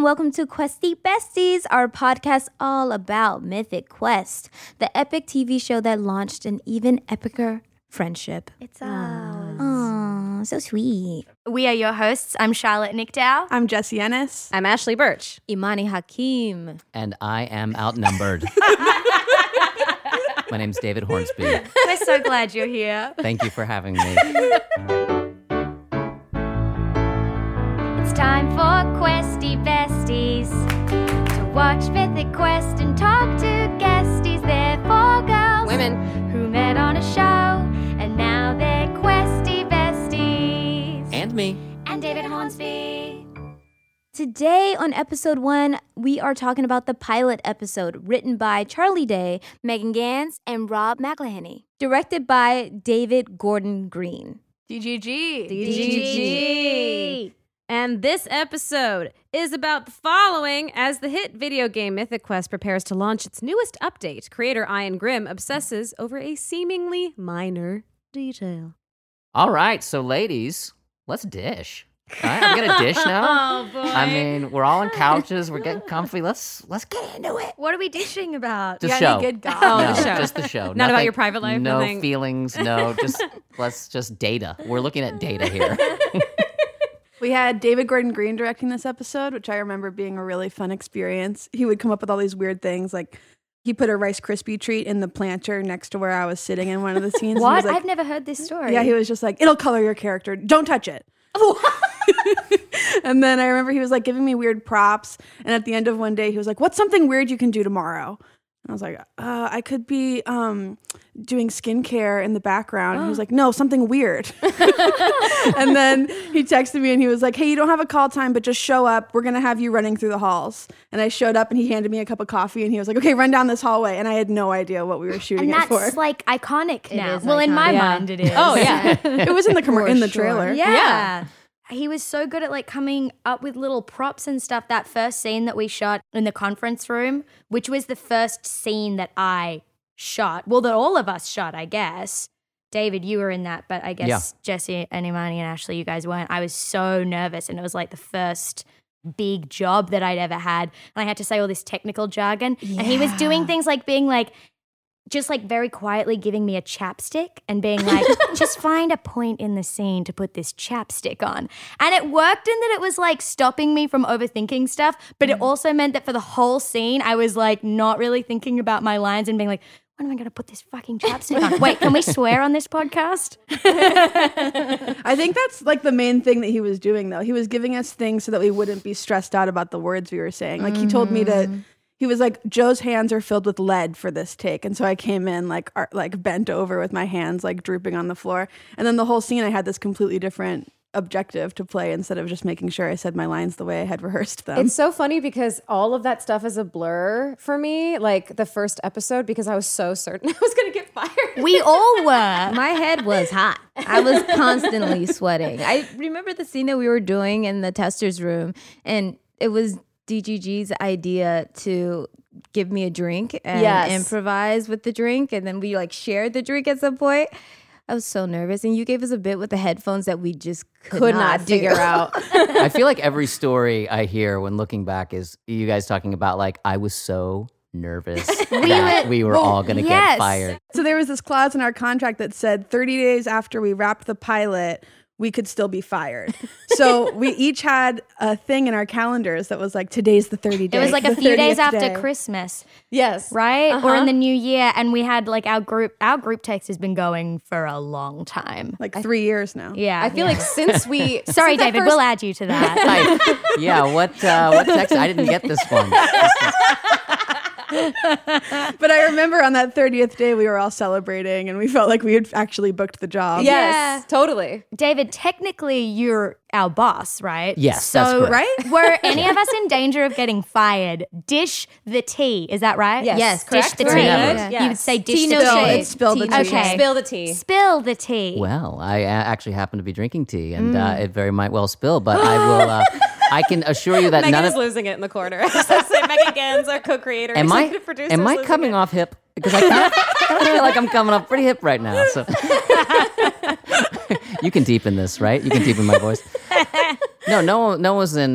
welcome to Questy Besties, our podcast all about Mythic Quest, the epic TV show that launched an even epicer friendship. It's ours. Aw, so sweet. We are your hosts. I'm Charlotte Nickdow. I'm Jessie Ennis. I'm Ashley Birch. Imani Hakim. And I am outnumbered. My name's David Hornsby. We're so glad you're here. Thank you for having me. It's time for Questy Besties to watch Mythic Quest and talk to guesties. They're four girls, Women. who met on a show, and now they're Questy Besties. And me. And David Hornsby. Today on episode 1, we are talking about the pilot episode written by Charlie Day, Megan Gans and Rob McElhenney. directed by David Gordon Green. DGG. DGG. And this episode is about the following as the hit video game Mythic Quest prepares to launch its newest update. Creator Ian Grimm obsesses over a seemingly minor detail. All right, so ladies, let's dish. All right, I'm gonna dish now. Oh, boy. I mean, we're all on couches, we're getting comfy. Let's get into it. What are we dishing about? The You got show. any good gossip? Oh, No, the show. just the show. Not about your private life, No nothing. feelings. No, let's just data. We're looking at data here. We had David Gordon Green directing this episode, which I remember being a really fun experience. He would come up with all these weird things, like he put a Rice Krispie treat in the planter next to where I was sitting in one of the scenes. He What? was like- I've never heard this story. Yeah, he was just like, it'll color your character. Don't touch it. And then I remember he was like giving me weird props. And at the end of one day, he was like, what's something weird you can do tomorrow? And I was like, I could be doing skincare in the background. And he was like, no, something weird. And then he texted me and he was like, hey, you don't have a call time, but just show up. We're going to have you running through the halls. And I showed up and he handed me a cup of coffee and he was like, okay, run down this hallway. And I had no idea what we were shooting And it for. that's like iconic now. is Well, in my iconic. mind, it is. Oh, yeah. It was in the trailer. Yeah. He was so good at like coming up with little props and stuff. That first scene that we shot in the conference room, which was the first scene that I shot. Well, that all of us shot, I guess. David, you were in that, but I guess Yeah. Jessie and Imani and Ashley, you guys weren't. I was so nervous, and it was like the first big job that I'd ever had. And I had to say all this technical jargon. And he was doing things like being like, just like very quietly giving me a chapstick and being like, just find a point in the scene to put this chapstick on. And it worked in that it was like stopping me from overthinking stuff, but it also meant that for the whole scene, I was like not really thinking about my lines and being like, when am I going to put this fucking chapstick on? Wait, can we swear on this podcast? I think that's like the main thing that he was doing, though. He was giving us things so that we wouldn't be stressed out about the words we were saying. Like he told me that he was like, Joe's hands are filled with lead for this take. And so I came in like bent over with my hands like drooping on the floor. And then the whole scene, I had this completely different objective to play instead of just making sure I said my lines the way I had rehearsed them. It's so funny because all of that stuff is a blur for me, like the first episode, because I was so certain I was going to get fired. We all were. My head was hot. I was constantly sweating. I remember the scene that we were doing in the tester's room, and it was DGG's idea to give me a drink and Yes. improvise with the drink, and then we like shared the drink at some point. I was so nervous, and you gave us a bit with the headphones that we just could not do. figure out. I feel like every story I hear when looking back is you guys talking about like, I was so nervous that we were all going to yes. get fired. So there was this clause in our contract that said 30 days after we wrapped the pilot, we could still be fired. So we each had a thing in our calendars that was like, today's the 30 days. It was like a few days after Christmas. Yes. Right? Uh-huh. Or in the new year. And we had like our group text has been going for a long time. Like 3 years now. Yeah. I feel like since we... Sorry, since that David, first- we'll add you to that. Like, yeah, what text? I didn't get this one. But I remember on that 30th day, we were all celebrating and we felt like we had actually booked the job. Yes, totally. David, technically you're our boss, right? Yes, so, that's correct. Right? Were any of us in danger of getting fired? Dish the tea. Is that right? Yes, Dish correct. the Very tea. good. Yes. You would say dish Tea, the no tea. shade. It's spill the Tea, no tea. Okay. Spill the tea. Spill the tea. Well, I actually happen to be drinking tea, and it very might well spill, but I will... I can assure you that Megan none is of... losing it in the corner. I was going to say Megan Gans, our co-creator. Am I executive producer, is losing coming it. off hip? Because I feel like I'm coming off pretty hip right now. So you can deepen this, right? You can deepen my voice. No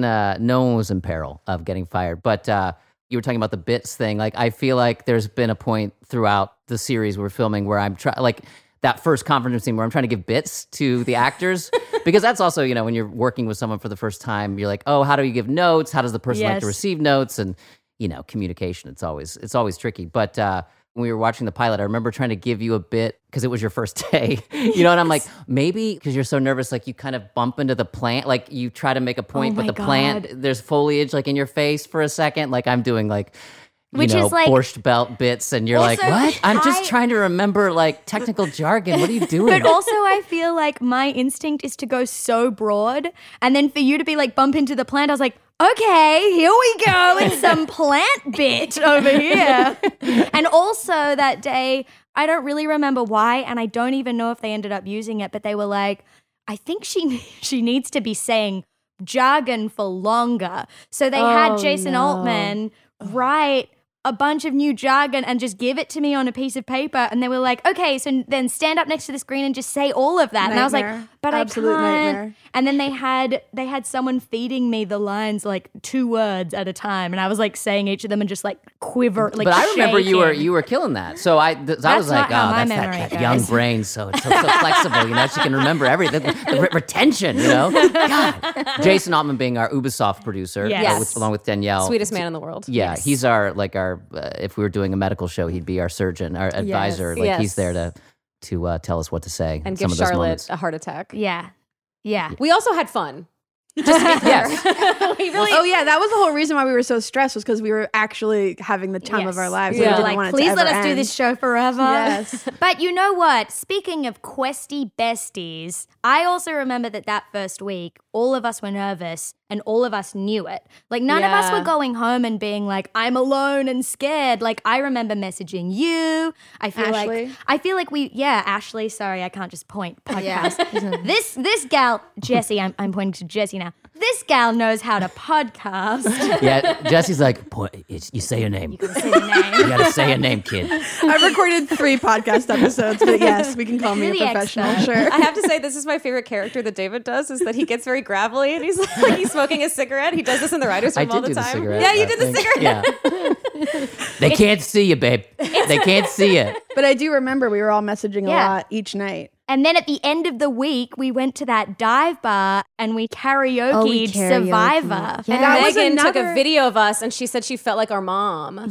one was in peril of getting fired. But you were talking about the bits thing. Like, I feel like there's been a point throughout the series we're filming where I'm trying, like that first conference scene where I'm trying to give bits to the actors, because that's also, you know, when you're working with someone for the first time, you're like, oh, how do you give notes? How does the person like to receive notes? And, you know, communication, it's always tricky. But when we were watching the pilot, I remember trying to give you a bit because it was your first day, you know, and I'm like, maybe because you're so nervous, like you kind of bump into the plant, like you try to make a point, but the plant, there's foliage like in your face for a second, like I'm doing like, Which is like borscht belt bits, and you're like, what? I'm just trying to remember like technical jargon. What are you doing? But also I feel like my instinct is to go so broad, and then for you to be like bump into the plant, I was like, okay, here we go with some plant bit over here. And also that day, I don't really remember why, and I don't even know if they ended up using it, but they were like, I think she needs to be saying jargon for longer. So they had Jason Altman write a bunch of new jargon and just give it to me on a piece of paper, and they were like, okay, so then stand up next to the screen and just say all of that. And I was like, but Absolute I can't. nightmare. And then they had someone feeding me the lines like 2 words at a time, and I was like saying each of them and just like quiver, like. But I remember shaking. you were killing that. So I was like, not how my that's memory that young goes. brain, so it's so flexible. You know, she can remember everything. The retention, you know. God, Jason Altman being our Ubisoft producer, Yes. along with Danielle, Sweetest man in the world. Yeah, he's our if we were doing a medical show, he'd be our surgeon, our advisor. Like he's there to tell us what to say And some give of those Charlotte moments. a heart attack. Yeah. We also had fun. Just to be clear. We really Oh yeah, that was the whole reason why we were so stressed, was because we were actually having the time of our lives. Yeah. We didn't Like, want it to please let ever us do end. this show forever. Yes. But you know what? Speaking of questy besties, I also remember that first week, all of us were nervous and all of us knew it. Like none of us Yeah. were going home and being like, I'm alone and scared. Like I remember messaging you. I feel like Ashley, sorry, I can't just point podcast. This gal, Jessie, I'm pointing to Jessie now. This gal knows how to podcast. Yeah, Jesse's like, you say your name. You can say the name. You gotta say your name, kid. I've recorded 3 podcast episodes, but yes, we can call me a Really professional. expert. Sure. I have to say, this is my favorite character that David does, is that he gets very gravelly and he's like he's smoking a cigarette. He does this in the writer's I room all did the do the time. cigarette. Yeah, you I did the think. cigarette. Yeah. They can't see you, babe. They can't see you. But I do remember we were all messaging a Yeah. lot each night. And then at the end of the week, we went to that dive bar and we karaoke'd karaoke. Survivor. Yeah. And That was Megan took a another- video of us and she said she felt like our mom.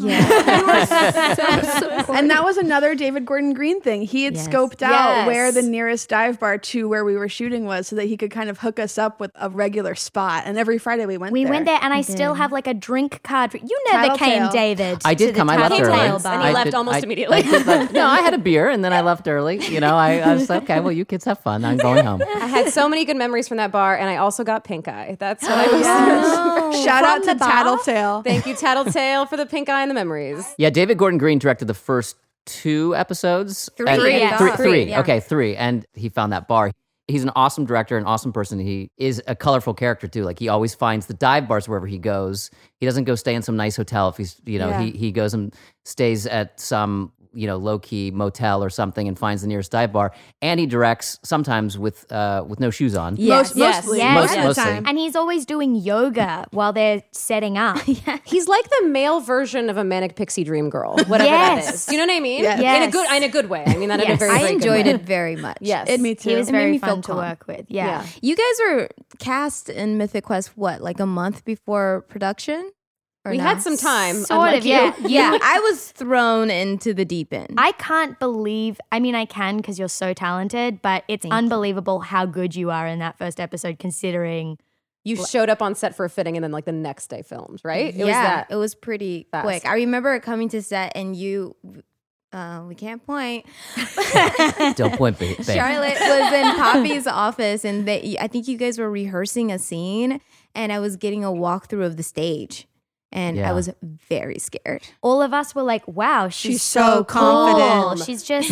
And that was another David Gordon Green thing. He had Yes. scoped out Yes. where the nearest dive bar to where we were shooting was, so that he could kind of hook us up with a regular spot. And every Friday we went We there. went there and I still have like a drink card. You never came, Tattletale. David. I did to the come. I left Tattletale early. bar. And he I left did- almost I- immediately. I did let- no, I had a beer and then I left early. You know, I was like, okay, well, you kids have fun. I'm going home. I had so many good memories from that bar, and I also got pink eye. That's what I was. Shout out From to the bar? Tattletale. Thank you, Tattletale, for the pink eye and the memories. Yeah, David Gordon Green directed the first 2 episodes. Three, And- yeah. Three. Three, yeah. Okay, 3. And he found that bar. He's an awesome director, an awesome person. He is a colorful character too. Like he always finds the dive bars wherever he goes. He doesn't go stay in some nice hotel if he's, he goes and stays at some, low-key motel or something and finds the nearest dive bar. And he directs sometimes with no shoes on. Yes. Mostly. Yes. Most of the Mostly. time. And he's always doing yoga while they're setting up. He's like the male version of a manic pixie dream girl, whatever Yes. that is. Do you know what I mean? Yes. In a good way. I mean that in a Yes. very, I very good enjoyed way. it very much. Yes. Me too. He was It made very me fun feel to calm. work with. Yeah. You guys were cast in Mythic Quest, what, like a month before production? Or We no? had some time. Sort unlike of, yeah. you. Yeah, I was thrown into the deep end. I can't believe, I mean, I can because you're so talented, but it's unbelievable how good you are in that first episode considering. You showed up on set for a fitting and then like the next day filmed, right? It was that. It was pretty fast. quick. I remember coming to set and you, we can't point. Don't point, babe. Charlotte was in Poppy's office and I think you guys were rehearsing a scene and I was getting a walkthrough of the stage. And Yeah. I was very scared. All of us were like, wow, she's so cool. confident. She's just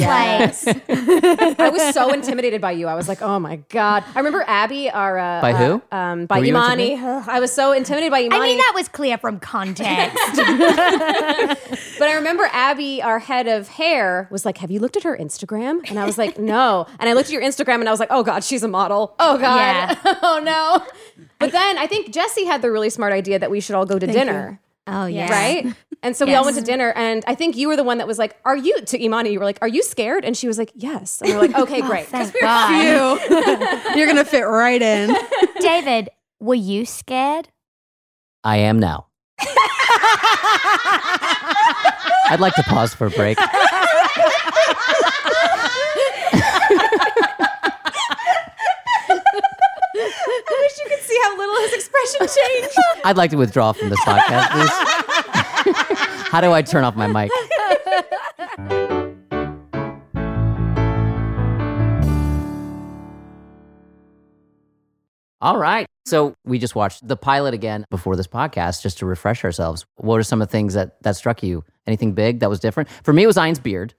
I was so intimidated by you. I was like, oh my God. I remember Abby, our By who? By Were you Imani. I was so intimidated by Imani. I mean, that was clear from context. But I remember Abby, our head of hair, was like, have you looked at her Instagram? And I was like, no. And I looked at your Instagram and I was like, oh God, she's a model. Oh God. Yeah. Oh no. But then I think Jesse had the really smart idea that we should all go to dinner. Oh, yeah. Right? And so we all went to dinner, and I think you were the one that was like, to Imani, you were like, are you scared? And she was like, yes. And we're like, okay, great. Thank God. You're going to fit right in. David, were you scared? I am now. I'd like to pause for a break. I wish you could see how little his expression changed. I'd like to withdraw from this podcast, please. How do I turn off my mic? All right. So we just watched the pilot again before this podcast just to refresh ourselves. What are some of the things that struck you? Anything big that was different? For me, it was Ian's beard.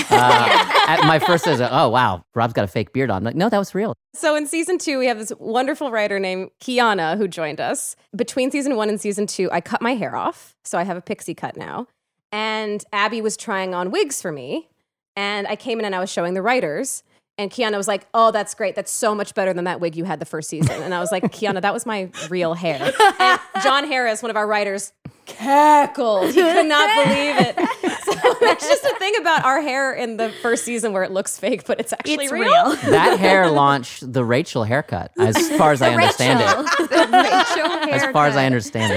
At my first says, oh, wow, Rob's got a fake beard on. I'm like, no, that was real. So in season 2, we have this wonderful writer named Kiana who joined us. Between season 1 and season 2, I cut my hair off. So I have a pixie cut now. And Abby was trying on wigs for me. And I came in and I was showing the writers. And Kiana was like, oh, that's great. That's so much better than that wig you had the first season. And I was like, Kiana, that was my real hair. And John Harris, one of our writers, cackled. He could not believe it. So that's just the thing about our hair in the first season where it looks fake, but it's actually real. That hair launched the Rachel haircut, as far as I understand it. The Rachel haircut. As far as I understand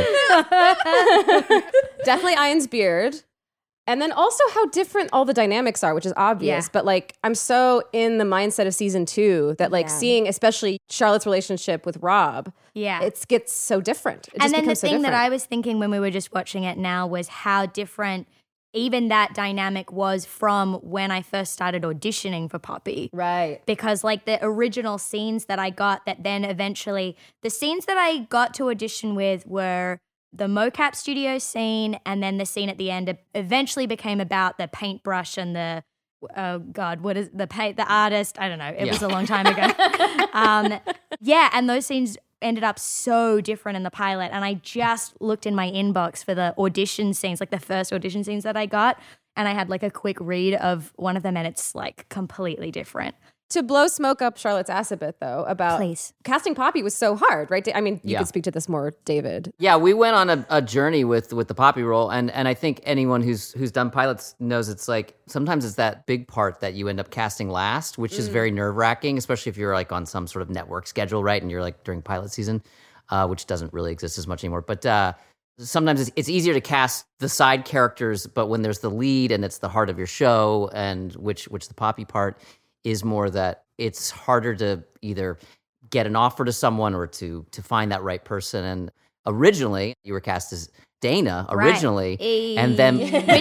it. Definitely Ian's beard. And then also how different all the dynamics are, which is obvious. Yeah. But like, I'm so in the mindset of season 2 that like seeing especially Charlotte's relationship with Rob, it gets so different. It And just then the becomes so thing that different. I was thinking when we were just watching it now was how different even that dynamic was from when I first started auditioning for Poppy. Right. Because like the original scenes that I got that then eventually, the scenes that I got to audition with were the mocap studio scene, and then the scene at the end eventually became about the paintbrush and the what is the artist? I don't know. It was a long time ago. And those scenes ended up so different in the pilot. And I just looked in my inbox for the audition scenes, like the first audition scenes that I got, and I had like a quick read of one of them, and it's like completely different. To blow smoke up Charlotte's ass a bit, though, about casting Poppy was so hard, right? I mean, you could speak to this more, David. Yeah, we went on a journey with the Poppy role, and I think anyone who's done pilots knows it's like sometimes it's that big part that you end up casting last, which is very nerve-wracking, especially if you're like on some sort of network schedule, right? And you're like during pilot season, which doesn't really exist as much anymore. But sometimes it's easier to cast the side characters, but when there's the lead and it's the heart of your show, and which the Poppy part is more that it's harder to either get an offer to someone or to find that right person. And originally, you were cast as Dana originally, and then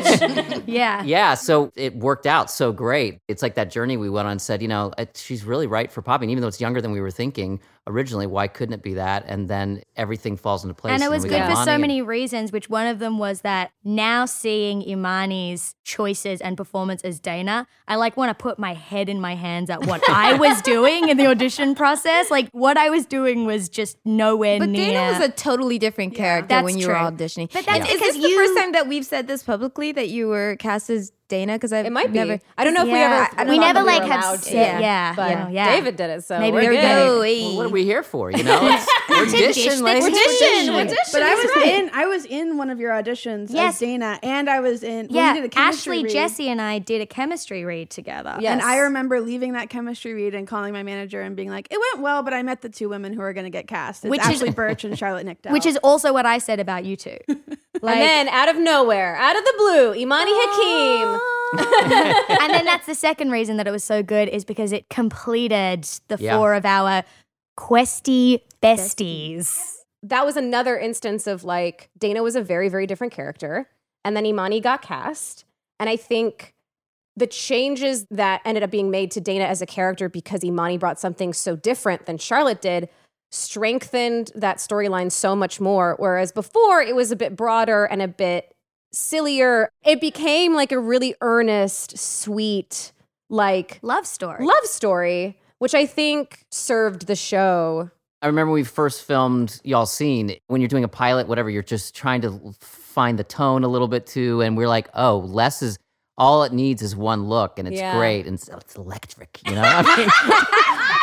so it worked out so great. It's like that journey we went on and said, she's really right for Poppy. And even though it's younger than we were thinking originally, why couldn't it be that? And then everything falls into place. And it was good for so Imani many reasons, which one of them was that now seeing Imani's choices and performance as Dana, I like want to put my head in my hands at what I was doing in the audition process. Like what I was doing was just nowhere But near. Dana was a totally different character That's when you true. were auditioning. But that's Is because this the first time that we've said this publicly, that you were cast as Dana? Because It might never. be. I don't know if Yeah, we ever. I don't we know never if like were have allowed said, to. But yeah. David did it, so Maybe we're there we good. go. Well, what are we here for? We're dishing, ladies. But I was in one of your auditions as Dana, and I was in. Yeah, we did a chemistry Ashley, read. Jesse, and I did a chemistry read together. Yes. And I remember leaving that chemistry read and calling my manager and being like, "It went well, but I met the two women who are going to get cast. It's Which is- Ashley Birch and Charlotte Nickdell." Which is also what I said about you two. And then out of nowhere, out of the blue, Imani Hakim. And then that's the second reason that it was so good, is because it completed the four of our questy besties. That was another instance of like Dana was a very, very different character. And then Imani got cast. And I think the changes that ended up being made to Dana as a character because Imani brought something so different than Charlotte did strengthened that storyline so much more. Whereas before it was a bit broader and a bit sillier. It became like a really earnest, sweet, like Love story. love story, which I think served the show. I remember when we first filmed y'all scene, when you're doing a pilot, whatever, you're just trying to find the tone a little bit too. And we're like, oh, less is, all it needs is one look and it's great. And so it's electric, I mean,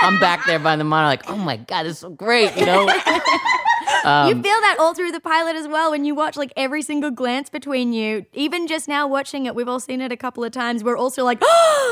I'm back there by the monitor, like, oh my God, this is so great, you know? You feel that all through the pilot as well when you watch like every single glance between you. Even just now watching it, we've all seen it a couple of times. We're also like,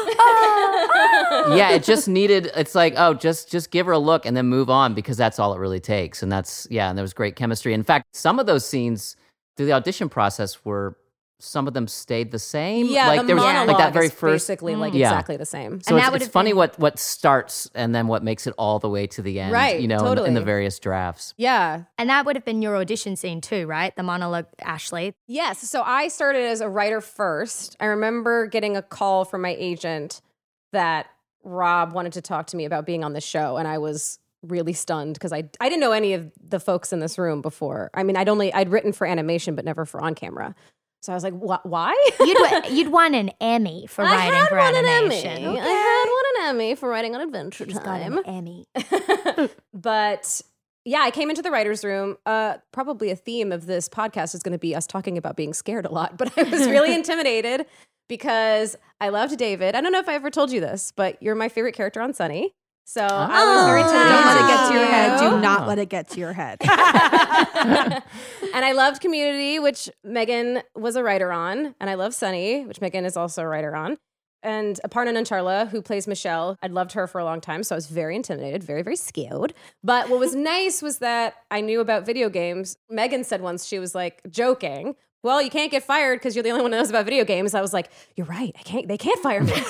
Yeah, it just needed, it's like, oh, just give her a look and then move on because that's all it really takes. And and there was great chemistry. In fact, some of those scenes through the audition process some of them stayed the same. Yeah, like the there was monologue like that very is first basically like Yeah. exactly the same. So And that it's would've funny been- what starts and then what makes it all the way to the end, Right, you know, totally. in the various drafts. Yeah. and that would have been your audition scene too, right? The monologue, Ashley. Yes. So I started as a writer first. I remember getting a call from my agent that Rob wanted to talk to me about being on the show. And I was really stunned because I didn't know any of the folks in this room before. I mean, I'd written for animation, but never for on camera. So I was like, what? Why? You'd won an Emmy for writing for animation. Emmy. I had won an Emmy for writing on Adventure She's got Time. an Emmy. But yeah, I came into the writer's room. Probably a theme of this podcast is going to be us talking about being scared a lot. But I was really intimidated because I loved David. I don't know if I ever told you this, but you're my favorite character on Sunny. So I was very intimidated. Don't let it get to your You. head. Do not let it get to your head. And I loved Community, which Megan was a writer on. And I love Sunny, which Megan is also a writer on. And Aparna Nancharla, who plays Michelle, I'd loved her for a long time. So I was very intimidated, very, very scared. But what was nice was that I knew about video games. Megan said once, she was like joking, well, you can't get fired because you're the only one who knows about video games. I was like, you're right. They can't fire me.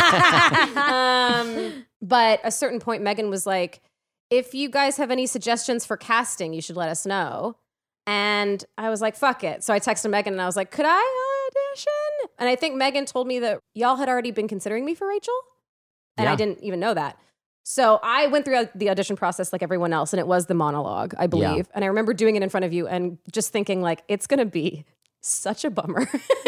But at a certain point, Megan was like, if you guys have any suggestions for casting, you should let us know. And I was like, fuck it. So I texted Megan and I was like, could I audition? And I think Megan told me that y'all had already been considering me for Rachel. And I Yeah. didn't even know that. So I went through the audition process like everyone else. And it was the monologue, I believe. Yeah. And I remember doing it in front of you and just thinking like, it's going to be such a bummer if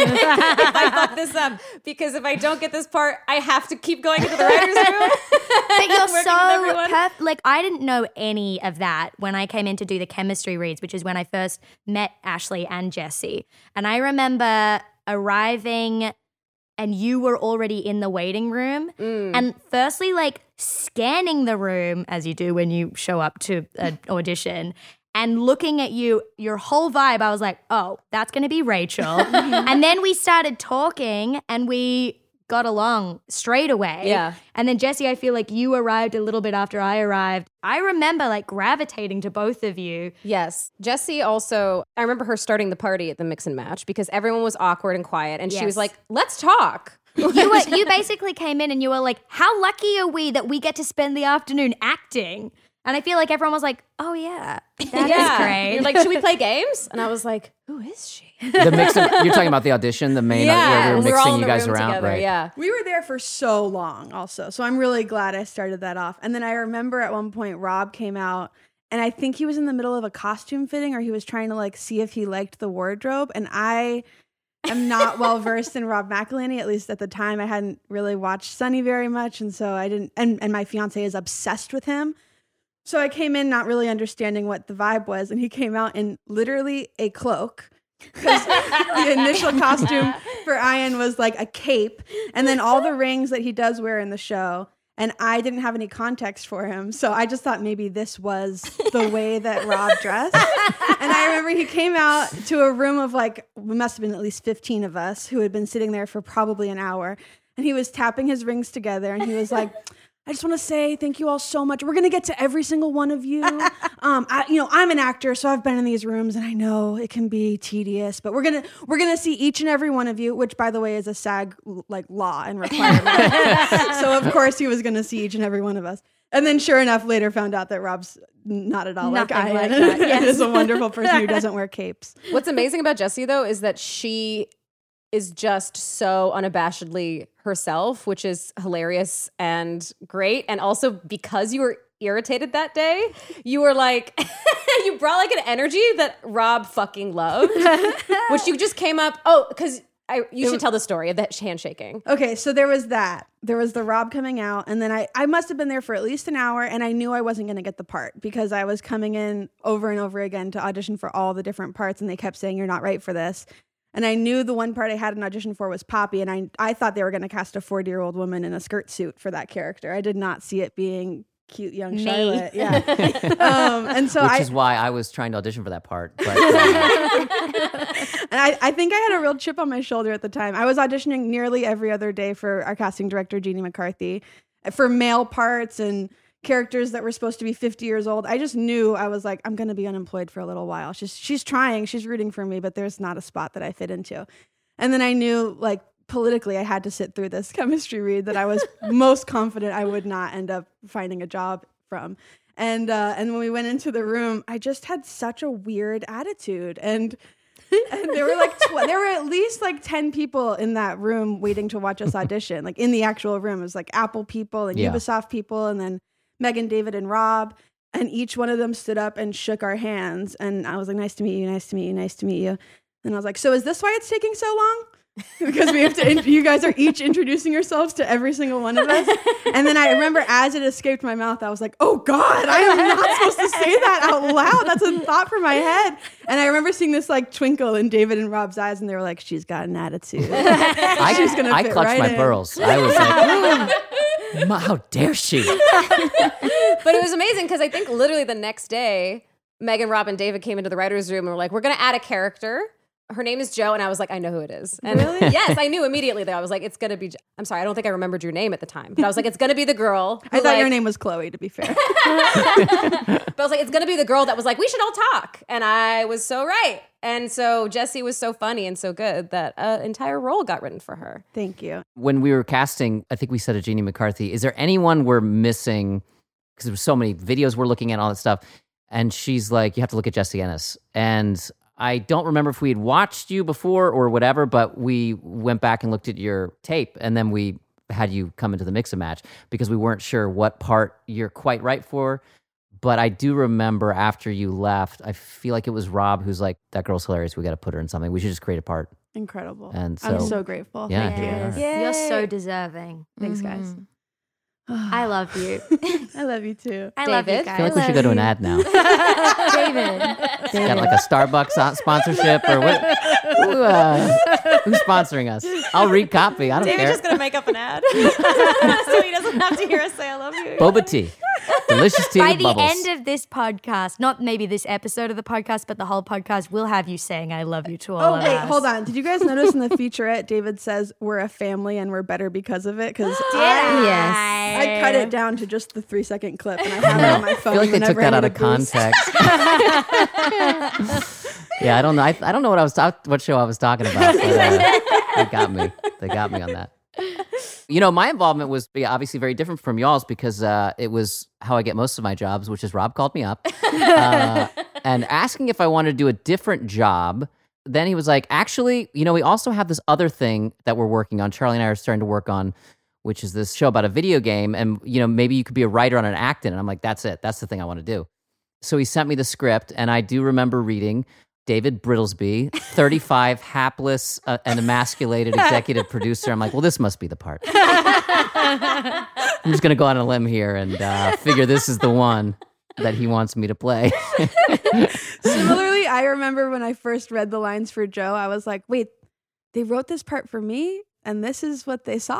I fuck this up. Because if I don't get this part, I have to keep going into the writer's room. But you're Working with so everyone. perfect. Like, I didn't know any of that when I came in to do the chemistry reads, which is when I first met Ashley and Jesse. And I remember arriving and you were already in the waiting room. And firstly, like, scanning the room, as you do when you show up to an audition, and looking at you, your whole vibe, I was like, oh, that's going to be Rachel. And then we started talking and we got along straight away. Yeah. And then Jesse, I feel like you arrived a little bit after I arrived. I remember like gravitating to both of you. Yes. Jessie also, I remember her starting the party at the mix and match because everyone was awkward and quiet. And she was Yes. like, let's talk. You basically came in and you were like, how lucky are we that we get to spend the afternoon acting? And I feel like everyone was like, oh yeah, that is great. You're like, should we play games? And I was like, who is she? The mix you're talking about the audition, the main where we were we're all mixing in you the guys room around, together, right? Yeah. We were there for so long also. So I'm really glad I started that off. And then I remember at one point Rob came out and I think he was in the middle of a costume fitting or he was trying to like see if he liked the wardrobe. And I am not well versed in Rob McElhenney, at least at the time. I hadn't really watched Sunny very much. And so I didn't, and my fiance is obsessed with him. So I came in not really understanding what the vibe was. And he came out in literally a cloak. Because the initial costume for Ian was like a cape and then all the rings that he does wear in the show. And I didn't have any context for him. So I just thought maybe this was the way that Rob dressed. And I remember he came out to a room of like, we must have been at least 15 of us who had been sitting there for probably an hour. And he was tapping his rings together and he was like, I just want to say thank you all so much. We're going to get to every single one of you. I'm an actor, so I've been in these rooms and I know it can be tedious, but we're going to see each and every one of you, which by the way is a SAG like law and requirement. So of course he was going to see each and every one of us. And then sure enough later found out that Rob's not at all Nothing like I like am. that, yes. Is a wonderful person who doesn't wear capes. What's amazing about Jessie, though, is that she is just so unabashedly herself, which is hilarious and great. And also because you were irritated that day, you were like, you brought like an energy that Rob fucking loved, which you just came up. Oh, because you should tell the story of the handshaking. Okay, so there was that. There was the Rob coming out, and then I must have been there for at least an hour, and I knew I wasn't going to get the part because I was coming in over and over again to audition for all the different parts, and they kept saying, you're not right for this. And I knew the one part I had an audition for was Poppy, and I thought they were going to cast a 40-year-old woman in a skirt suit for that character. I did not see it being cute young Me. Charlotte. Yeah. And so Which is why I was trying to audition for that part. But, and I think I had a real chip on my shoulder at the time. I was auditioning nearly every other day for our casting director, Jeannie McCarthy, for male parts and characters that were supposed to be 50 years old. I just knew, I was like, I'm going to be unemployed for a little while. She's trying, she's rooting for me, but there's not a spot that I fit into. And then I knew, like, politically I had to sit through this chemistry read that I was most confident I would not end up finding a job from. And when we went into the room, I just had such a weird attitude. And there were like there were at least like 10 people in that room waiting to watch us audition. Like in the actual room, it was like Apple people and Ubisoft people, and then Megan, David, and Rob. And each one of them stood up and shook our hands. And I was like, nice to meet you, nice to meet you, nice to meet you. And I was like, so is this why it's taking so long? Because we have to, you guys are each introducing yourselves to every single one of us. And then I remember as it escaped my mouth, I was like, oh God, I am not supposed to say that out loud. That's a thought from my head. And I remember seeing this like twinkle in David and Rob's eyes, and they were like, she's got an attitude. I clutched right my in. pearls. I was like, how dare she? But it was amazing because I think literally the next day, Megan, Rob, and David came into the writer's room and were like, we're going to add a character. Her name is Jo, and I was like, I know who it is. And Really? yes, I knew immediately though. I was like, it's gonna be. I'm sorry, I don't think I remembered your name at the time, but I was like, it's gonna be the girl. I thought like, your name was Chloe, to be fair. But I was like, it's gonna be the girl that was like, we should all talk, and I was so right. And so Jessie was so funny and so good that an entire role got written for her. Thank you. When we were casting, I think we said to Jeannie McCarthy, is there anyone we're missing? Because there were so many videos we're looking at, all that stuff. And she's like, you have to look at Jessie Ennis. And I don't remember if we had watched you before or whatever, but we went back and looked at your tape, and then we had you come into the Mix and Match because we weren't sure what part you're quite right for. But I do remember after you left, I feel like it was Rob who's like, that girl's hilarious. We got to put her in something. We should just create a part. Incredible. And I'm so- so grateful. Yeah. Thank you. You're so deserving. Thanks, guys. I love you. I love you too. I love you David? guys. I feel like we should go to an ad now. David. Got like a Starbucks sponsorship or what? Who's sponsoring us? I'll read copy. I don't David's care. just gonna make up an ad so he doesn't have to hear us say I love you. Boba tea. Delicious tea By with the bubbles. end of this podcast, not maybe this episode of the podcast, but the whole podcast, we'll have you saying I love you to all Oh, of wait, us. hold on. Did you guys notice in the featurette, David says we're a family and we're better because of it? Because I cut it down to just the 3-second clip, and I have it on my I phone. feel like they took whenever that I out need of a boost. context. Yeah, I don't know. I don't know what show I was talking about. But, they got me. They got me on that. You know, my involvement was obviously very different from y'all's because it was how I get most of my jobs, which is Rob called me up and asking if I wanted to do a different job. Then he was like, actually, you know, we also have this other thing that we're working on. Charlie and I are starting to work on, which is this show about a video game. And, you know, maybe you could be a writer on an act in it. And I'm like, that's it. That's the thing I want to do. So he sent me the script, and I do remember reading David Brittlesby, 35, hapless, and emasculated executive producer. I'm like, well, this must be the part. I'm just going to go on a limb here and figure this is the one that he wants me to play. Similarly, I remember when I first read the lines for Jo, I was like, wait, they wrote this part for me? And this is what they saw?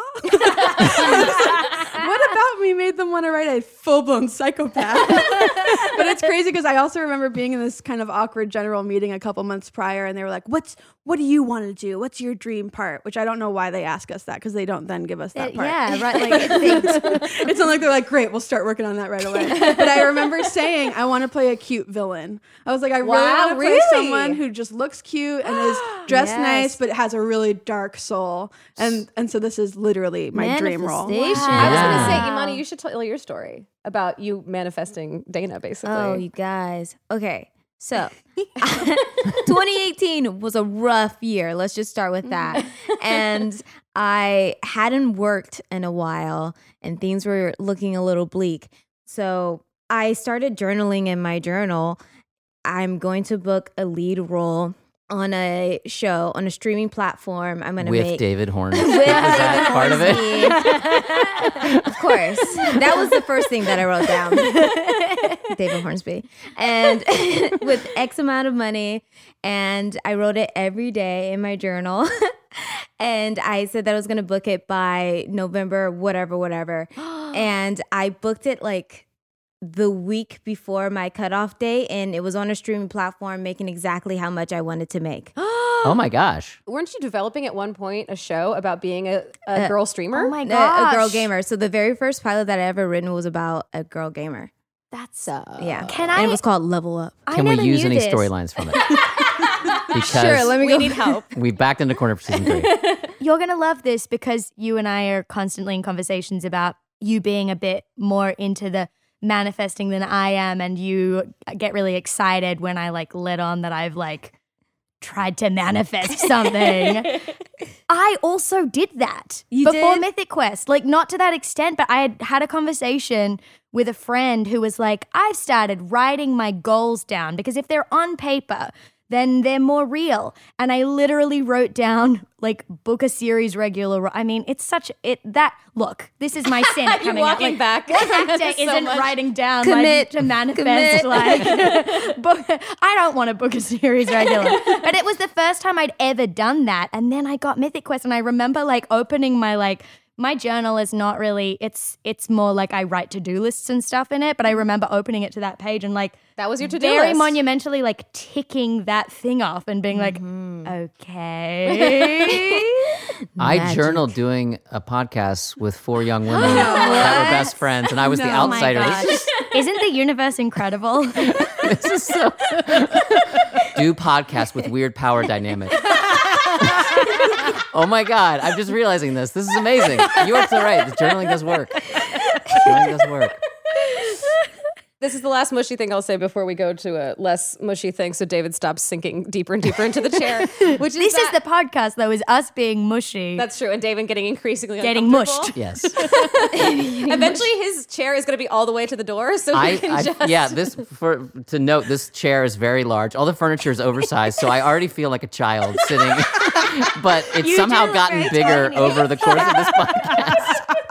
What about me made them want to write a full-blown psychopath? But it's crazy because I also remember being in this kind of awkward general meeting a couple months prior, and they were like, what do you want to do? What's your dream part? Which I don't know why they ask us that, because they don't then give us that part. Yeah, right. Like, It's not like they're like, great, we'll start working on that right away. But I remember saying, I want to play a cute villain. I was like, I really want to play really? someone who just looks cute and is dressed Yes. nice, but has a really dark soul. And so this is literally my dream role. Manifestation. I was Yeah. gonna say, Imani, you should tell your story about you manifesting Dana, basically. Oh, you guys. Okay. So 2018 was a rough year. Let's just start with that. And I hadn't worked in a while and things were looking a little bleak. So I started journaling in my journal. I'm going to book a lead role on a show on a streaming platform. I'm going to With make David Horn. with Was that part of it? Hornsby. Of course. That was the first thing that I wrote down. David Hornsby. And with X amount of money. And I wrote it every day in my journal. And I said that I was going to book it by November, whatever. And I booked it like the week before my cutoff date, and it was on a streaming platform making exactly how much I wanted to make. Oh my gosh. Weren't you developing at one point a show about being a girl streamer? Oh my A gosh. girl gamer. So the very first pilot that I ever written was about a girl gamer. That's Yeah. Can And I- it was called Level Up. I Can we never use knew any this. storylines from it? Because Sure, let me We go. need help. we backed into corner for season 3. You're going to love this because you and I are constantly in conversations about you being a bit more into the manifesting than I am, and you get really excited when I like let on that I've like tried to manifest something. I also did that You before did? Mythic Quest. Like, not to that extent, but I had a conversation with a friend who was like, I've started writing my goals down because if they're on paper, then they're more real. And I literally wrote down like book a series regular. I mean, it's such look, this is my sin You're coming out. walking Like, back. what actor So isn't much. writing down Commit. like to manifest Commit. like book, I don't want to book a series regular. But it was the first time I'd ever done that. And then I got Mythic Quest and I remember like opening my journal is not really, it's more like I write to-do lists and stuff in it, but I remember opening it to that page and like That was your to-do very list. monumentally like ticking that thing off and being like, okay. I Magic. journaled doing a podcast with 4 young women that were best friends, and I was the Oh my outsider. gosh. Isn't the universe incredible? This is so. Do podcasts with weird power dynamics. Oh my God, I'm just realizing this. This is amazing. You are so right. The journaling does work. Journaling does work. This is the last mushy thing I'll say before we go to a less mushy thing, so David stops sinking deeper and deeper into the chair. Which is This is that- the podcast though, is us being mushy. That's true, and David getting increasingly Getting uncomfortable. mushed. Yes. Eventually, his chair is going to be all the way to the door, so he can just. Yeah, to note, this chair is very large. All the furniture is oversized, so I already feel like a child sitting. But it's You somehow do look gotten very bigger tiny. over the course of this podcast.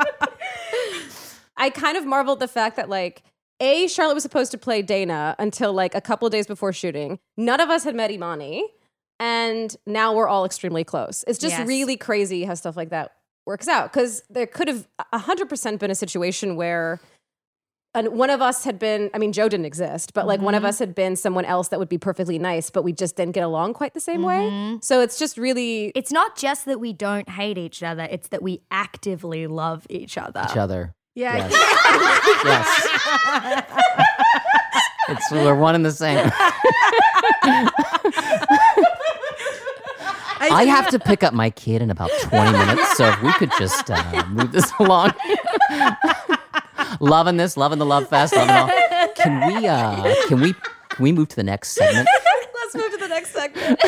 I kind of marveled the fact that Charlotte was supposed to play Dana until like a couple of days before shooting. None of us had met Imani, and now we're all extremely close. It's just Yes. really crazy how stuff like that works out, because there could have 100% been a situation where one of us had been, I mean, Joe didn't exist, but like one of us had been someone else that would be perfectly nice, but we just didn't get along quite the same way. So it's just really, It's not just that we don't hate each other, it's that we actively love each other. Each other. Yeah. Yes. yes. We're one and the same. I have to pick up my kid in about 20 minutes, so if we could just move this along. Loving this, loving the love fest, loving all. Can we move to the next segment? let's move to the next segment.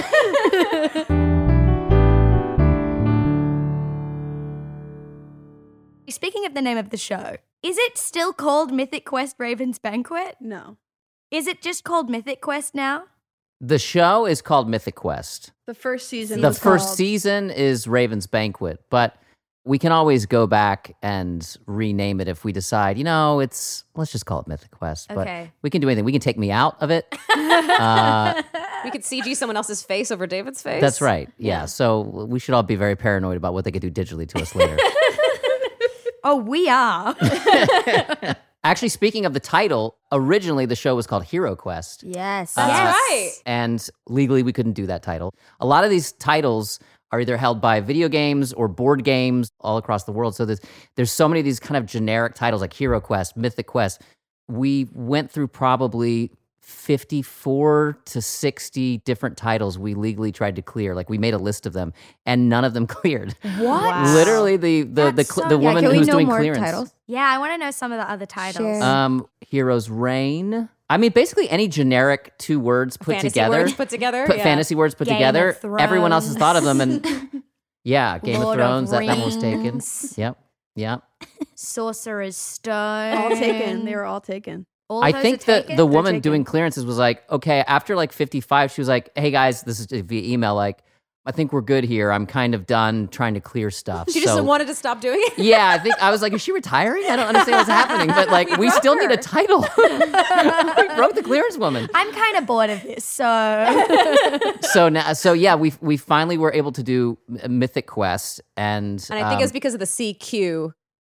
Speaking of the name of the show, is it still called Mythic Quest Raven's Banquet? No. Is it just called Mythic Quest now? The show is called Mythic Quest. The first season. The was first called- season is Raven's Banquet, but we can always go back and rename it if we decide, let's just call it Mythic Quest. But Okay. we can do anything. We can take me out of it. We could CG someone else's face over David's face. That's right. Yeah. So we should all be very paranoid about what they could do digitally to us later. Oh, we are. Actually, speaking of the title, originally the show was called Hero Quest. Yes. That's Yes. right. And legally, we couldn't do that title. A lot of these titles are either held by video games or board games all across the world. So there's so many of these kind of generic titles like Hero Quest, Mythic Quest. We went through probably 54 to 60 different titles we legally tried to clear. Like we made a list of them, and none of them cleared. What? Literally, the That's so- the Yeah, woman can we who's know doing more clearance. titles? Yeah, I want to know some of the other titles. Share. Hero's Reign. I mean, basically any generic 2 words put Fantasy together. words put together. Put yeah. fantasy words put Game together. of Everyone else has thought of them, Thrones. and yeah, Game Lord of of Thrones. That one was taken. Rings. Yep. Sorcerer's Stone. all taken. They were all taken. All I those think are taken? the woman taken. doing clearances was like, okay, after like 55, she was like, hey guys, this is via email. Like, I think we're good here. I'm kind of done trying to clear stuff. She just So- wanted to stop doing it. Yeah, I was like, is she retiring? I don't understand what's happening, but like, we still need a title. We broke the clearance woman. I'm kind of bored of this, so So yeah, we finally were able to do Mythic Quest, and And I think it's because of the CQ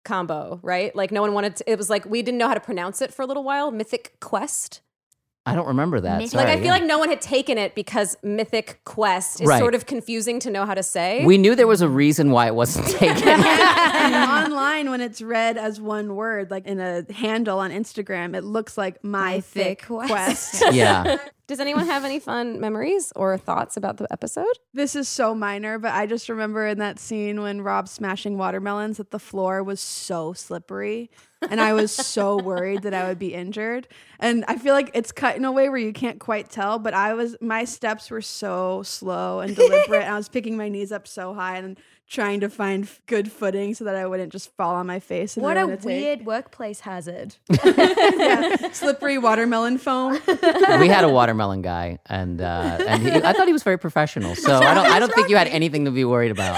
combo, right? Like no one wanted to, it was like we didn't know how to pronounce it for a little while. Mythic Quest. I don't remember that. Mythic- Sorry, Like I feel like no one had taken it because Mythic Quest is Right. sort of confusing to know how to say. we knew there was a reason why it wasn't taken. And online, when it's read as one word, like in a handle on Instagram, it looks like My Thick Quest. Yeah. Does anyone have any fun memories or thoughts about the episode? This is so minor, but I just remember in that scene when Rob's smashing watermelons that the floor was so slippery. And I was so worried that I would be injured. And I feel like it's cut in a way where you can't quite tell, but my steps were so slow and deliberate. I was picking my knees up so high and trying to find good footing so that I wouldn't just fall on my face. And What a ruin take. weird workplace hazard. Slippery watermelon foam. We had a watermelon guy, and I thought he was very professional. So I don't think you had anything to be worried about.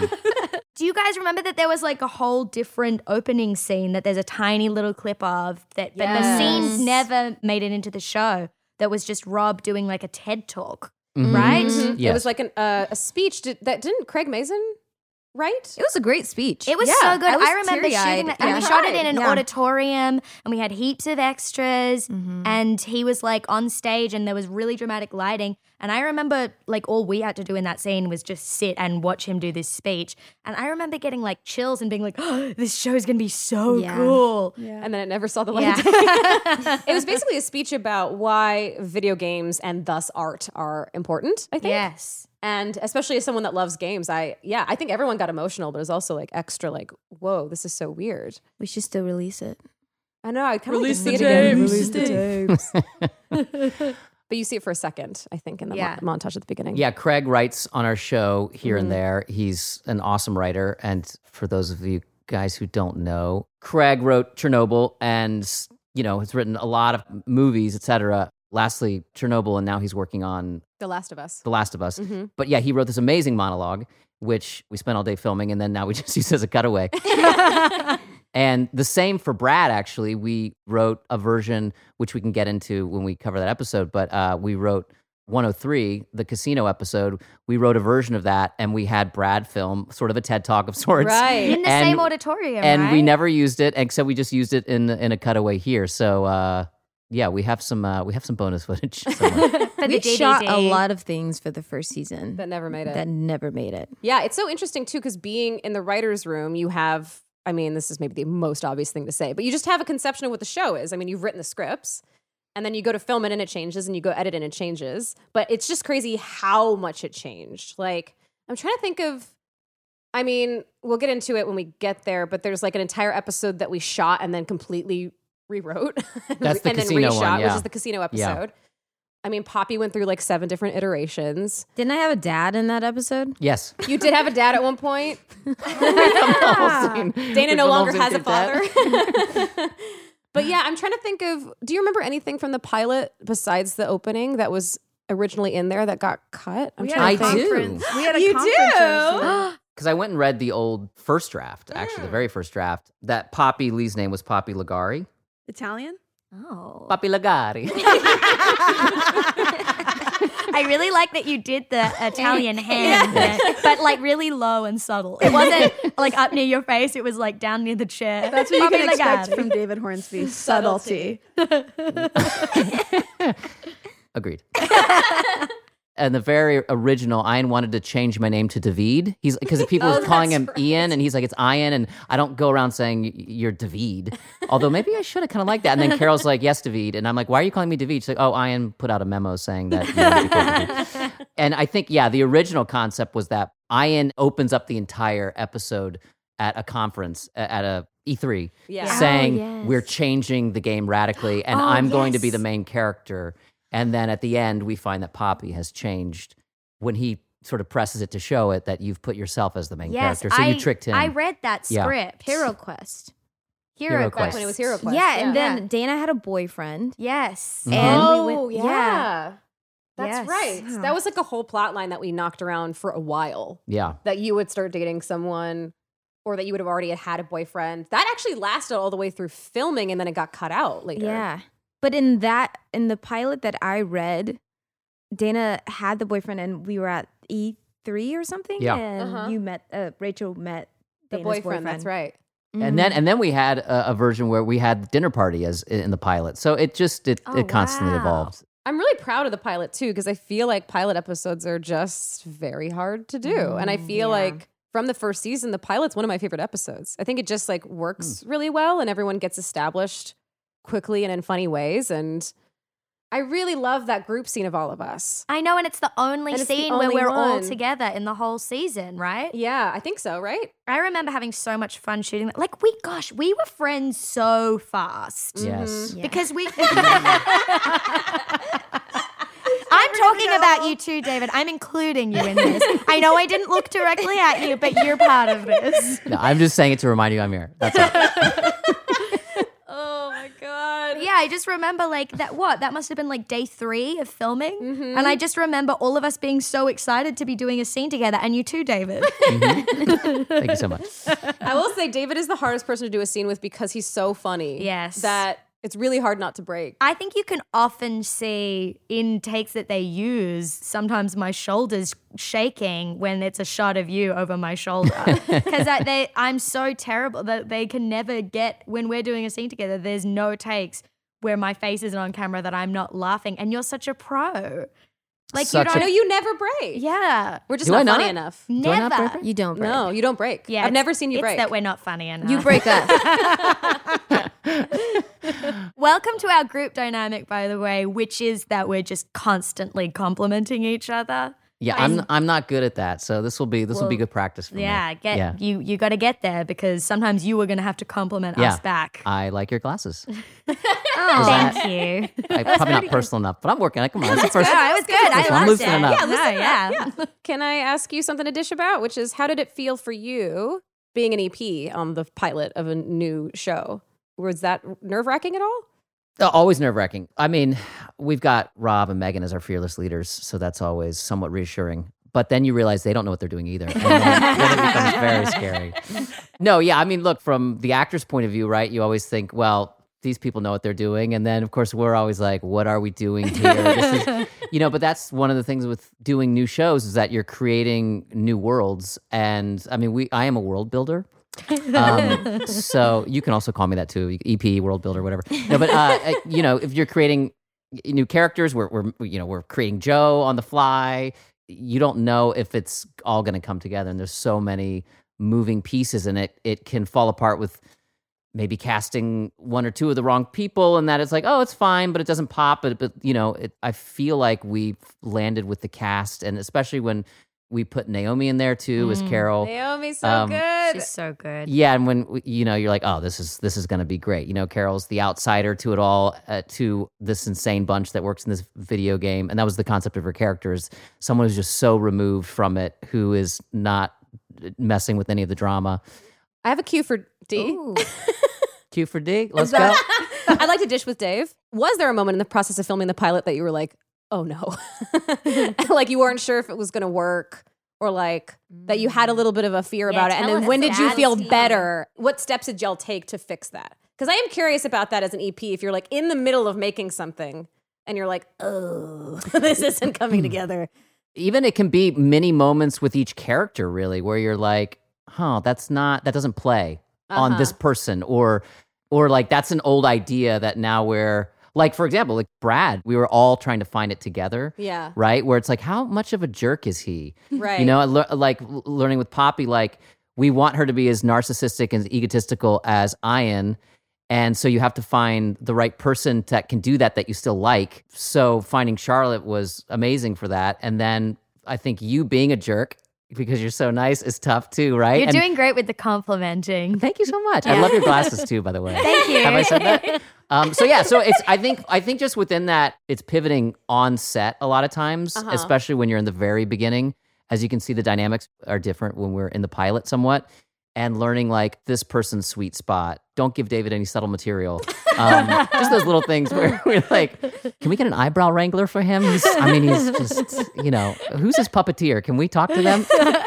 Do you guys remember that there was like a whole different opening scene that there's a tiny little clip of that, but the scene never made it into the show? That was just Rob doing like a TED talk, right? It Yes. was like a speech. Didn't Craig Mason write? It was a great speech. It was Yeah, so good. I was I remember teary-eyed. shooting that. And Yeah. we shot it in an Yeah. auditorium and we had heaps of extras and he was like on stage and there was really dramatic lighting. And I remember like all we had to do in that scene was just sit and watch him do this speech. And I remember getting like chills and being like, oh, this show is going to be so Yeah. cool. And then it never saw the light Yeah. of day. It was basically a speech about why video games and thus art are important, I think. Yes. And especially as someone that loves games, I think everyone got emotional, but it was also like extra like, whoa, this is so weird. We should still release it. I know, I kind of like to Release see the it again. tapes. Release the tapes. But you see it for a second, I think, in the Yeah. montage at the beginning. Yeah, Craig writes on our show here and there. He's an awesome writer. And for those of you guys who don't know, Craig wrote Chernobyl and, has written a lot of movies, etc. Lastly, Chernobyl, and now he's working on The Last of Us. The Last of Us. But yeah, he wrote this amazing monologue, which we spent all day filming, and then now we just use as a cutaway. And the same for Brad, actually. We wrote a version, which we can get into when we cover that episode, but we wrote 103, the casino episode. We wrote a version of that, and we had Brad film sort of a TED Talk of sorts. Right. In the And- same auditorium, And right? we never used it, except we just used it in a cutaway here. So, yeah, we have some bonus footage somewhere. For We the shot a DVD. lot of things for the first season That never made it. that never made it. Yeah, it's so interesting too, because being in the writer's room, you have, I mean, this is maybe the most obvious thing to say, but you just have a conception of what the show is. I mean, you've written the scripts, and then you go to film it and it changes, and you go edit and it changes. But it's just crazy how much it changed. Like, I'm trying to think of, I mean, we'll get into it when we get there, but there's like an entire episode that we shot and then completely rewrote. That's the and then casino reshot, one, yeah. which is the casino episode. I mean, Poppy went through like 7 different iterations. Didn't I have a dad in that episode? Yes. You did have a dad at one point. Dana Dana no longer has a father. But yeah, I'm trying to think of, do you remember anything from the pilot besides the opening that was originally in there that got cut? I'm We trying had to a think. conference. We had a You conference. do? episode. Because I went and read the old first draft, actually, the very first draft. That Poppy, Lee's name was Poppy Ligari. Italian? Oh. Poppy Ligari. I really like that you did the Italian hand, there, but like really low and subtle. It wasn't like up near your face. It was like down near the chair. That's what you can Probably expect like from David Hornsby. Subtlety. Agreed. And the very original, Ian wanted to change my name to David. He's because people were calling him Ian, and he's like, it's Ian, and I don't go around saying you're David. Although maybe I should have kind of liked that. And then Carol's like, yes, David. And I'm like, why are you calling me David? She's like, oh, Ian put out a memo saying that you wanted to be called David. And I think, yeah, the original concept was that Ian opens up the entire episode at a conference, at a E3, Yeah. saying Oh, yes. we're changing the game radically, and Oh, I'm going to be yes. the main character. And then at the end, we find that Poppy has changed when he sort of presses it to show it that you've put yourself as the main Yes, character. So you tricked him. I read that Yeah. script. Hero Quest. Hero Quest. Quest. When it was Hero Quest. Yeah, and Yeah. then Dana had a boyfriend. Yes. Mhm. And Oh, we went, yeah. That's Yes. right. Yeah. That was like a whole plot line that we knocked around for a while. yeah. That you would start dating someone or that you would have already had a boyfriend. That actually lasted all the way through filming and then it got cut out later. Yeah. But in the pilot that I read, Dana had the boyfriend and we were at E3 or something. Yeah. And Uh-huh. you met, Rachel met The Dana's boyfriend, that's right. And then we had a version where we had the dinner party as in the pilot. So it constantly evolved. I'm really proud of the pilot too, because I feel like pilot episodes are just very hard to do. And I feel like from the first season, the pilot's one of my favorite episodes. I think it just like works really well and everyone gets established quickly and in funny ways. And I really love that group scene of all of us. I know, and it's the only And it's the scene only where we're all one. together in the whole season, right? Yeah, I think so, right? I remember having so much fun shooting that. Like, we were friends so fast. Yes. Because we... I'm talking about you too, David. I'm including you in this. I know I didn't look directly at you, but you're part of this. No, I'm just saying it to remind you I'm here. That's all. Oh my God. Yeah, I just remember like that must have been like day 3 of filming. And I just remember all of us being so excited to be doing a scene together, and you too, David. Thank you so much. I will say David is the hardest person to do a scene with because he's so funny. Yes. That it's really hard not to break. I think you can often see in takes that they use sometimes my shoulders shaking when it's a shot of you over my shoulder, because I'm so terrible that they can never get, when we're doing a scene together, there's no takes where my face isn't on camera that I'm not laughing, and you're such a pro. Like Such you a- don't No, you never break. Yeah. We're just Do not I funny not? enough. Do I not Never. break? You don't break. No, you don't break. Yeah, I've it's- never seen you break. It's that we're not funny enough. You break us. Welcome to our group dynamic, by the way, which is that we're just constantly complimenting each other. Yeah, I'm not good at that. So this will be good practice for me. Yeah, you got to get there, because sometimes you are going to have to compliment us back. I like your glasses. Thank you. Probably not personal enough, but I'm working on it. Come on. It's the first, No, it was good. I I'm loved it. loosening up. Yeah. Can I ask you something to dish about, which is how did it feel for you being an EP on the pilot of a new show? Was that nerve-wracking at all? Always nerve-wracking. I mean, we've got Rob and Megan as our fearless leaders, so that's always somewhat reassuring. But then you realize they don't know what they're doing either. And then it becomes very scary. No, yeah, I mean, look, from the actor's point of view, right, you always think, well, these people know what they're doing. And then, of course, we're always like, what are we doing here? This is, but that's one of the things with doing new shows is that you're creating new worlds. And I mean, I am a world builder. So you can also call me that too, EP, world builder, whatever. No, but if you're creating new characters, we're creating Joe on the fly. You don't know if it's all going to come together, and there's so many moving pieces, and it can fall apart with maybe casting one or two of the wrong people, and that it's like, oh, it's fine, but it doesn't pop. But I feel like we've landed with the cast, and especially when we put Naomi in there too as Carol. Naomi's so good. She's so good. Yeah, and when you're like, oh, this is going to be great. Carol's the outsider to it all, to this insane bunch that works in this video game, and that was the concept of her character, is someone who's just so removed from it, who is not messing with any of the drama. I have a cue for D. Q for D. Let's go. I'd like to dish with Dave. Was there a moment in the process of filming the pilot that you were like, oh no, like you weren't sure if it was going to work, or like that you had a little bit of a fear about it? And tell then us when did you that feel scene. better? What steps did y'all take to fix that? Because I am curious about that as an EP. If you're like in the middle of making something and you're like, oh, this isn't coming together. Even it can be mini moments with each character, really, where you're like, that doesn't play on this person, or like that's an old idea that now we're like, for example, like Brad, we were all trying to find it together. Yeah. Right. Where it's like, how much of a jerk is he? Right. Learning with Poppy, like we want her to be as narcissistic and egotistical as Ian. And so you have to find the right person that can do that you still like. So finding Charlotte was amazing for that. And then I think you being a jerk, because you're so nice, is tough too, right? You're doing great with the complimenting. Thank you so much. I love your glasses too, by the way. Thank you. Have I said that? So it's. I think just within that, it's pivoting on set a lot of times, especially when you're in the very beginning. As you can see, the dynamics are different when we're in the pilot somewhat, and learning like this person's sweet spot. Don't give David any subtle material. Just those little things where we're like, can we get an eyebrow wrangler for him? He's just, who's his puppeteer? Can we talk to them?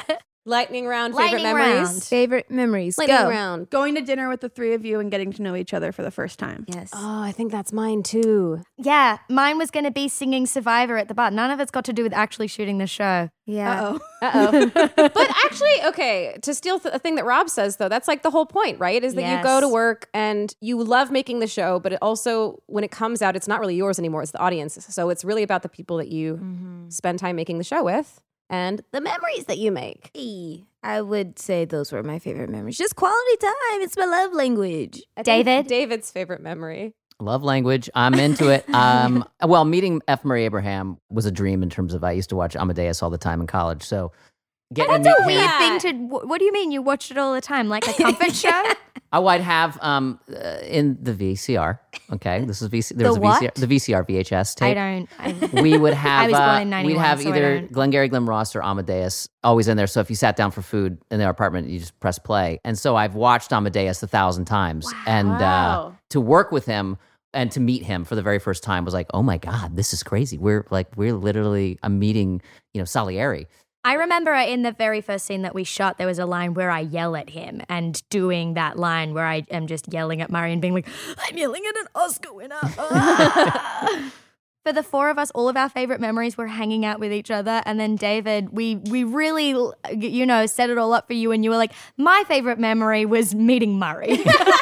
Lightning round, Lightning favorite memories. round. Favorite memories. Lightning Go. round. Going to dinner with the three of you and getting to know each other for the first time. Yes. Oh, I think that's mine too. Yeah, mine was going to be singing Survivor at the bar. None of it's got to do with actually shooting the show. Yeah. Uh-oh. But actually, okay, to steal a thing that Rob says, though, that's like the whole point, right? Is that you go to Yes. work and you love making the show, but it also, when it comes out, it's not really yours anymore. It's the audience's. So it's really about the people that you spend time making the show with and the memories that you make. I would say those were my favorite memories. Just quality time. It's my love language. I think David? David's favorite memory. Love language. I'm into it. Well, meeting F. Murray Abraham was a dream in terms of I used to watch Amadeus all the time in college. So getting That's to a meet him. weird thing to. What do you mean you watched it all the time? Like a comfort show? Oh, I'd have in the VCR. Okay, this is VCR. There's The a what? VCR, the VCR VHS tape. I don't. We would have I was born in we'd 91, have so I either don't. Glengarry Glen Ross or Amadeus always in there. So if you sat down for food in their apartment, you just press play. And so I've watched Amadeus 1,000 times, and Wow. to work with him and to meet him for the very first time was like, oh my God, this is crazy. We're literally I'm meeting Salieri. I remember in the very first scene that we shot, there was a line where I yell at him, and doing that line where I am just yelling at Murray and being like, I'm yelling at an Oscar winner. For the four of us, all of our favorite memories were hanging out with each other. And then David, we really, set it all up for you. And you were like, my favorite memory was meeting Murray.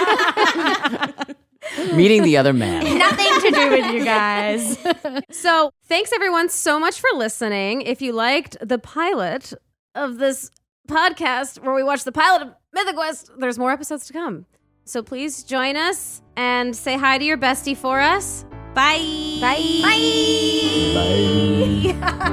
Meeting the other man. Nothing to do with you guys. So thanks everyone so much for listening. If you liked the pilot of this podcast where we watched the pilot of Mythic Quest, there's more episodes to come. So please join us and say hi to your bestie for us. Bye. Bye. Bye.